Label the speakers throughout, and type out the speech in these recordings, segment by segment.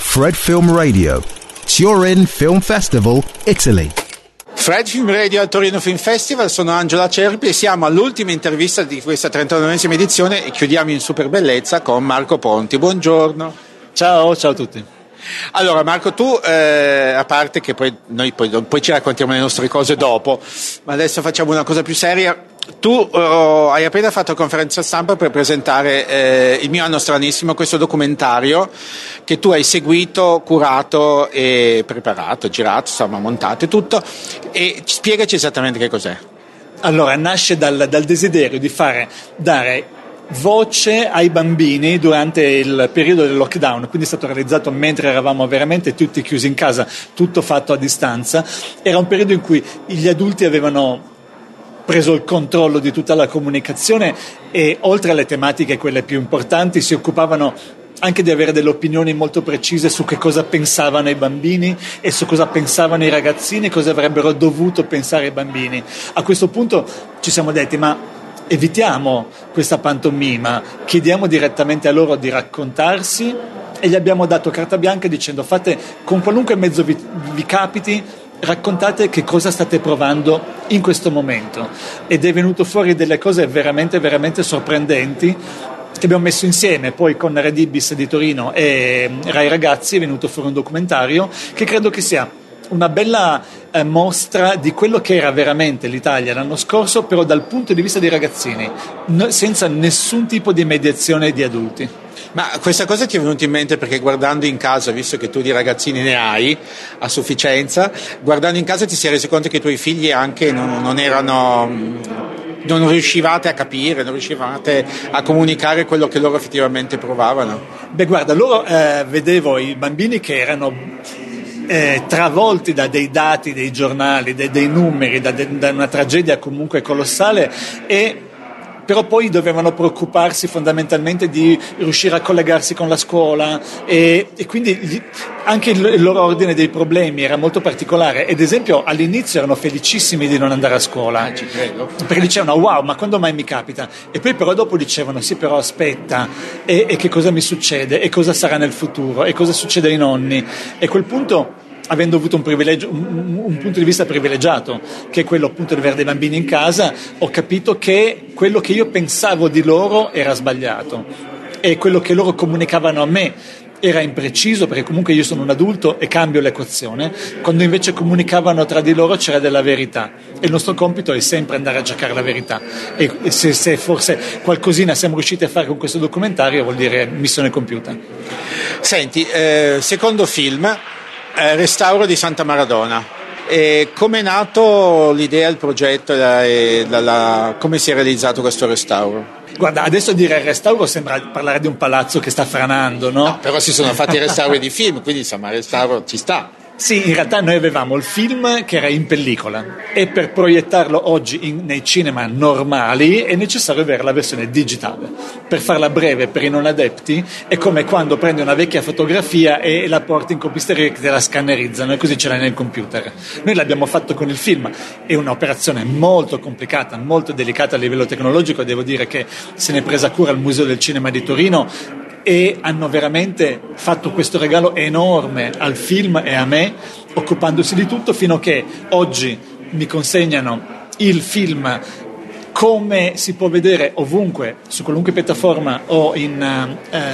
Speaker 1: Fred Film Radio, Turin Film Festival, Italy.
Speaker 2: Fred Film Radio al Torino Film Festival, sono Angelo Acerbi e siamo all'ultima intervista di questa 39esima edizione e chiudiamo in super bellezza con Marco Ponti. Buongiorno.
Speaker 3: Ciao a tutti.
Speaker 2: Allora Marco, tu a parte che poi ci raccontiamo le nostre cose dopo, ma adesso facciamo una cosa più seria. Tu hai appena fatto conferenza stampa per presentare Il mio anno stranissimo, questo documentario che tu hai seguito, curato e preparato, girato, insomma montato e tutto, e spiegaci esattamente che cos'è.
Speaker 3: Allora, nasce dal desiderio di dare voce ai bambini durante il periodo del lockdown, quindi è stato realizzato mentre eravamo veramente tutti chiusi in casa, tutto fatto a distanza. Era un periodo in cui gli adulti avevano preso il controllo di tutta la comunicazione e oltre alle tematiche quelle più importanti si occupavano anche di avere delle opinioni molto precise su che cosa pensavano i bambini e su cosa pensavano i ragazzini e cosa avrebbero dovuto pensare i bambini. A questo punto ci siamo detti, ma evitiamo questa pantomima, chiediamo direttamente a loro di raccontarsi e gli abbiamo dato carta bianca dicendo: fate con qualunque mezzo vi capiti, raccontate che cosa state provando in questo momento. Ed è venuto fuori delle cose veramente, veramente sorprendenti che abbiamo messo insieme. Poi con Red Ibis di Torino e Rai Ragazzi è venuto fuori un documentario che credo che sia una bella mostra di quello che era veramente l'Italia l'anno scorso, però dal punto di vista dei ragazzini, senza nessun tipo di mediazione di adulti.
Speaker 2: Ma questa cosa ti è venuta in mente perché guardando in casa, visto che tu di ragazzini ne hai a sufficienza, guardando in casa ti sei reso conto che i tuoi figli anche non riuscivate a capire, non riuscivate a comunicare quello che loro effettivamente provavano?
Speaker 3: Beh, guarda, loro vedevo i bambini che erano travolti da dei dati, dei giornali, dei numeri, da una tragedia comunque colossale, e però poi dovevano preoccuparsi fondamentalmente di riuscire a collegarsi con la scuola e quindi anche il loro ordine dei problemi era molto particolare. Ad esempio all'inizio erano felicissimi di non andare a scuola,
Speaker 2: ci credo,
Speaker 3: perché dicevano wow, ma quando mai mi capita? E poi però dopo dicevano sì, però aspetta, e che cosa mi succede, e cosa sarà nel futuro, e cosa succede ai nonni. E a quel punto, avendo avuto un privilegio, un punto di vista privilegiato, che è quello appunto di avere dei bambini in casa, ho capito che quello che io pensavo di loro era sbagliato e quello che loro comunicavano a me era impreciso, perché comunque io sono un adulto e cambio l'equazione, quando invece comunicavano tra di loro c'era della verità, e il nostro compito è sempre andare a cercare la verità, e se forse qualcosina siamo riusciti a fare con questo documentario vuol dire missione compiuta.
Speaker 2: Senti, secondo film, Restauro di Santa Maradona. Come è nato l'idea, il progetto e come si è realizzato questo restauro?
Speaker 3: Guarda, adesso dire restauro sembra parlare di un palazzo che sta franando, no?
Speaker 2: No, però si sono fatti restauri di film, quindi insomma restauro ci sta.
Speaker 3: Sì, in realtà noi avevamo il film che era in pellicola e per proiettarlo oggi nei cinema normali è necessario avere la versione digitale. Per farla breve, per i non adepti, è come quando prendi una vecchia fotografia e la porti in compisteria che te la scannerizzano e così ce l'hai nel computer. Noi l'abbiamo fatto con il film, è un'operazione molto complicata, molto delicata a livello tecnologico, devo dire che se ne è presa cura al Museo del Cinema di Torino e hanno veramente fatto questo regalo enorme al film e a me, occupandosi di tutto, fino a che oggi mi consegnano il film come si può vedere ovunque, su qualunque piattaforma o in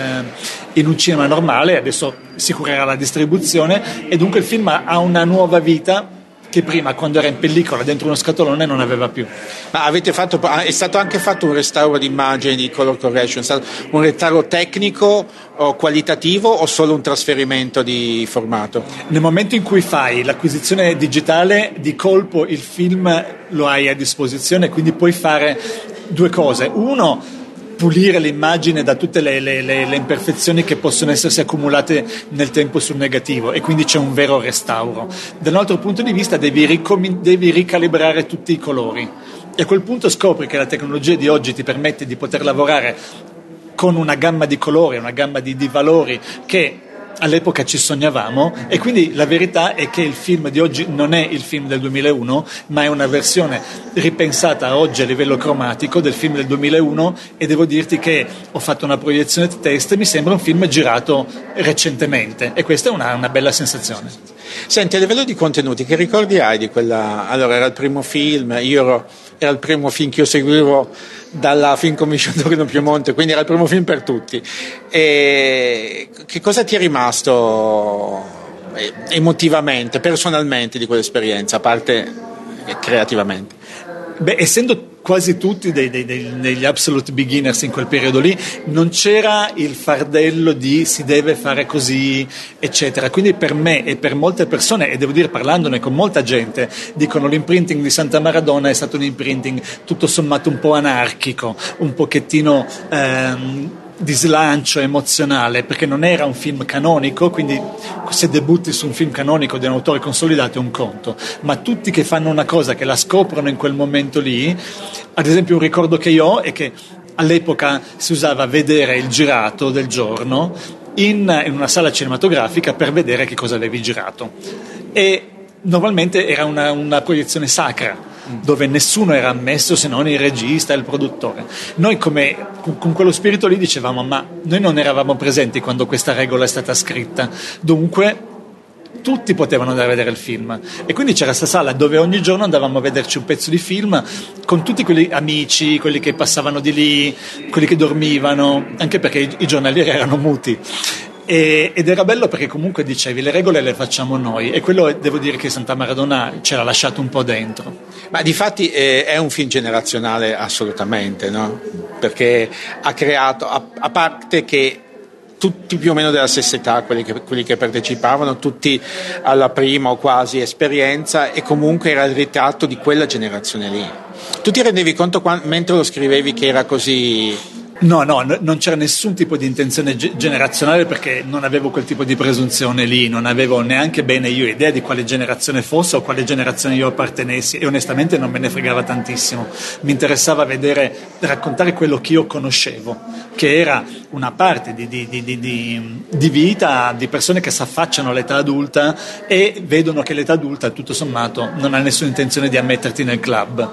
Speaker 3: un cinema normale. Adesso si curerà la distribuzione e dunque il film ha una nuova vita che prima, quando era in pellicola dentro uno scatolone, non aveva più.
Speaker 2: Ma è stato anche fatto un restauro di immagini, di color correction, è stato un restauro tecnico o qualitativo o solo un trasferimento di formato?
Speaker 3: Nel momento in cui fai l'acquisizione digitale, di colpo il film lo hai a disposizione, quindi puoi fare due cose. Uno, pulire l'immagine da tutte le imperfezioni che possono essersi accumulate nel tempo sul negativo, e quindi c'è un vero restauro. Da un altro punto di vista devi ricalibrare tutti i colori, e a quel punto scopri che la tecnologia di oggi ti permette di poter lavorare con una gamma di colori, una gamma di valori che all'epoca ci sognavamo, e quindi la verità è che il film di oggi non è il film del 2001, ma è una versione ripensata oggi a livello cromatico del film del 2001, e devo dirti che ho fatto una proiezione test e mi sembra un film girato recentemente, e questa è una bella sensazione.
Speaker 2: Senti, a livello di contenuti, che ricordi hai di quella? Allora, era il primo film, era il primo film che io seguivo dalla Film Commission Torino Piemonte, quindi era il primo film per tutti. E che cosa ti è rimasto emotivamente, personalmente di quell'esperienza, a parte creativamente?
Speaker 3: Beh, essendo quasi tutti degli absolute beginners in quel periodo lì, non c'era il fardello di si deve fare così, eccetera. Quindi per me e per molte persone, e devo dire parlandone con molta gente, dicono l'imprinting di Santa Maradona è stato un imprinting tutto sommato un po' anarchico, un pochettino di slancio emozionale, perché non era un film canonico, quindi se debutti su un film canonico di un autore consolidato è un conto, ma tutti che fanno una cosa, che la scoprono in quel momento lì. Ad esempio, un ricordo che io ho è che all'epoca si usava vedere il girato del giorno in una sala cinematografica per vedere che cosa avevi girato, e normalmente era una proiezione sacra dove nessuno era ammesso se non il regista e il produttore. Noi con quello spirito lì dicevamo, ma noi non eravamo presenti quando questa regola è stata scritta, dunque tutti potevano andare a vedere il film, e quindi c'era questa sala dove ogni giorno andavamo a vederci un pezzo di film con tutti quelli amici, quelli che passavano di lì, quelli che dormivano, anche perché i giornalieri erano muti. Ed era bello perché comunque dicevi le regole le facciamo noi, e quello devo dire che Santa Maradona ce l'ha lasciato un po' dentro.
Speaker 2: Ma difatti è un film generazionale assolutamente, no? Perché ha creato, a parte che tutti più o meno della stessa età, quelli che partecipavano, tutti alla prima o quasi esperienza, e comunque era il ritratto di quella generazione lì. Tu ti rendevi conto mentre lo scrivevi che era così?
Speaker 3: No, non c'era nessun tipo di intenzione generazionale, perché non avevo quel tipo di presunzione lì, non avevo neanche bene io idea di quale generazione fosse o quale generazione io appartenessi, e onestamente non me ne fregava tantissimo. Mi interessava raccontare quello che io conoscevo, che era una parte di vita di persone che si affacciano all'età adulta e vedono che l'età adulta tutto sommato non ha nessuna intenzione di ammetterti nel club,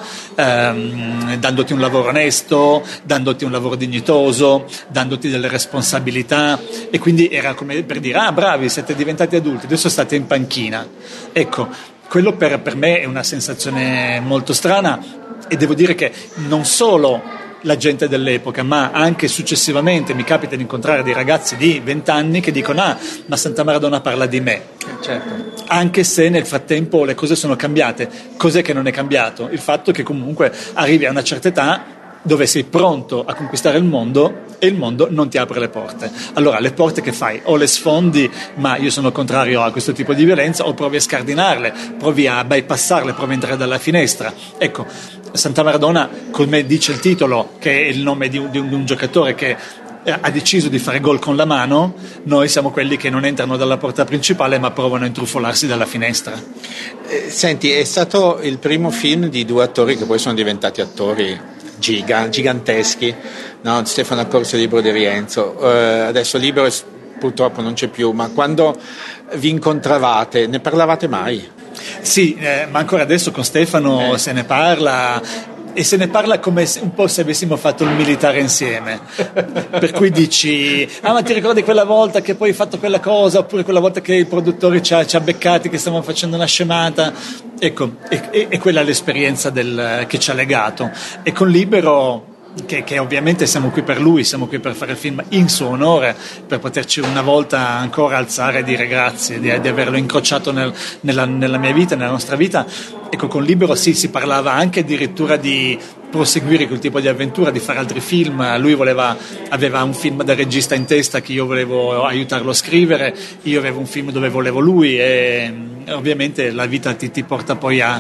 Speaker 3: dandoti un lavoro onesto, dandoti un lavoro dignitoso, dandoti delle responsabilità, e quindi era come per dire, bravi, siete diventati adulti, adesso state in panchina. Ecco, quello per me è una sensazione molto strana, e devo dire che non solo la gente dell'epoca, ma anche successivamente mi capita di incontrare dei ragazzi di 20 anni che dicono, ma Santa Maradona parla di me.
Speaker 2: Certo.
Speaker 3: Anche se nel frattempo le cose sono cambiate. Cos'è che non è cambiato? Il fatto che comunque arrivi a una certa età dove sei pronto a conquistare il mondo e il mondo non ti apre le porte. Allora le porte che fai? O le sfondi, ma io sono contrario a questo tipo di violenza, o provi a scardinarle, provi a bypassarle, provi a entrare dalla finestra. Ecco, Santa Maradona, come dice il titolo, che è il nome di un giocatore che ha deciso di fare gol con la mano, noi siamo quelli che non entrano dalla porta principale ma provano a intrufolarsi dalla finestra.
Speaker 2: Senti, è stato il primo film di due attori che poi sono diventati attori giganteschi, no? Stefano Accorsi e Libero di Rienzo. Adesso Libero purtroppo non c'è più, ma quando vi incontravate ne parlavate mai?
Speaker 3: Sì, ma ancora adesso con Stefano se ne parla, e se ne parla come un po' se avessimo fatto il militare insieme, per cui dici, ma ti ricordi quella volta che poi hai fatto quella cosa, oppure quella volta che il produttore ci ha beccati che stavamo facendo una scemata. Ecco, e quella è l'esperienza che ci ha legato. E con Libero, che ovviamente siamo qui per lui, siamo qui per fare il film in suo onore, per poterci una volta ancora alzare e dire grazie di averlo incrociato nella mia vita, nella nostra vita. Ecco, con Libero sì, si parlava anche addirittura di proseguire quel tipo di avventura, di fare altri film. Lui aveva un film da regista in testa che io volevo aiutarlo a scrivere, io avevo un film dove volevo lui, e ovviamente la vita ti porta poi a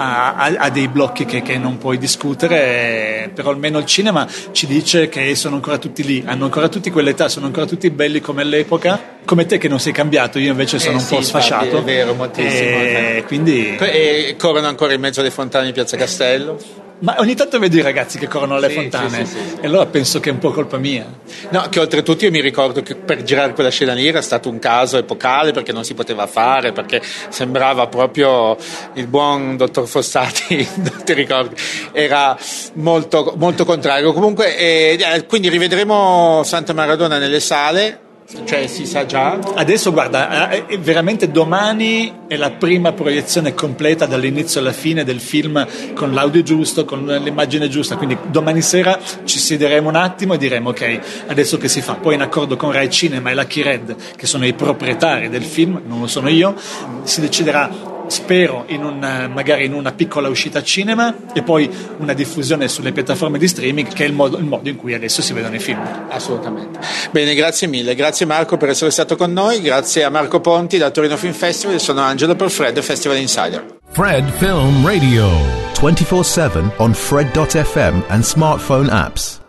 Speaker 3: dei blocchi che non puoi discutere, però almeno il cinema ci dice che sono ancora tutti lì, hanno ancora tutti quell'età, sono ancora tutti belli come all'epoca, come te che non sei cambiato, io invece sono un po' sfasciato.
Speaker 2: È vero, moltissimo.
Speaker 3: Quindi
Speaker 2: E corrono ancora in mezzo alle fontane di Piazza Castello.
Speaker 3: Ma ogni tanto vedo i ragazzi che corrono alle fontane,
Speaker 2: sì.
Speaker 3: e allora penso che è un po' colpa mia.
Speaker 2: No, che oltretutto io mi ricordo che per girare quella scena lì era stato un caso epocale, perché non si poteva fare, perché sembrava proprio il buon dottor Fossati, ti ricordi? Era molto, molto contrario. Comunque, quindi rivedremo Santa Maradona nelle sale. Cioè si sa già?
Speaker 3: Adesso guarda, veramente domani è la prima proiezione completa dall'inizio alla fine del film, con l'audio giusto, con l'immagine giusta, quindi domani sera ci siederemo un attimo e diremo ok, adesso che si fa? Poi in accordo con Rai Cinema e Lucky Red, che sono i proprietari del film, non lo sono io, si deciderà, spero magari in una piccola uscita a cinema e poi una diffusione sulle piattaforme di streaming, che è il modo in cui adesso si vedono i film.
Speaker 2: Assolutamente. Bene, grazie mille, grazie Marco per essere stato con noi, grazie a Marco Ponti da Torino Film Festival. Sono Angelo per Fred Festival Insider.
Speaker 1: Fred Film Radio 24/7 on Fred.fm and smartphone apps.